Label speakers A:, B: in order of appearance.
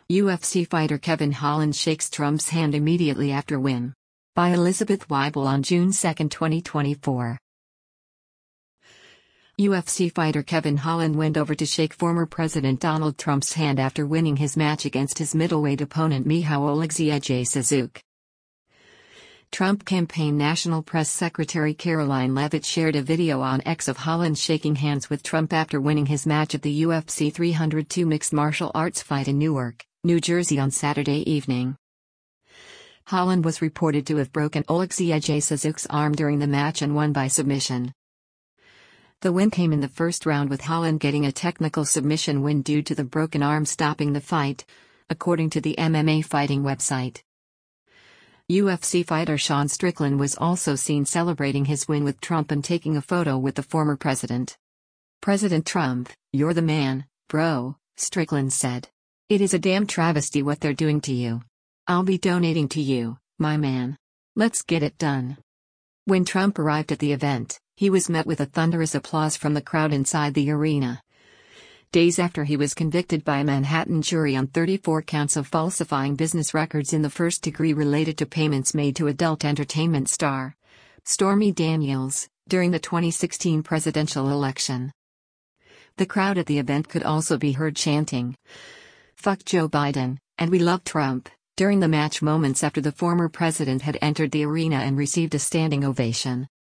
A: UFC fighter Kevin Holland shakes Trump's hand immediately after win. By Elizabeth Weibel on June 2, 2024. UFC fighter Kevin Holland went over to shake former President Donald Trump's hand after winning his match against his middleweight opponent Michał Oleksiejczuk. Trump campaign National Press Secretary Caroline Leavitt shared a video on X of Holland shaking hands with Trump after winning his match at the UFC 302 mixed martial arts fight in Newark, New Jersey on Saturday evening. Holland was reported to have broken Oleksiejczuk's arm during the match and won by submission. The win came in the first round with Holland getting a technical submission win due to the broken arm stopping the fight, according to the MMA fighting website. UFC fighter Sean Strickland was also seen celebrating his win with Trump and taking a photo with the former president. "President Trump, you're the man, bro," Strickland said. "It is a damn travesty what they're doing to you. I'll be donating to you, my man. Let's get it done." When Trump arrived at the event, he was met with a thunderous applause from the crowd inside the arena. Days after he was convicted by a Manhattan jury on 34 counts of falsifying business records in the first degree related to payments made to adult entertainment star Stormy Daniels during the 2016 presidential election. The crowd at the event could also be heard chanting, "Fuck Joe Biden, and we love Trump," during the match moments after the former president had entered the arena and received a standing ovation.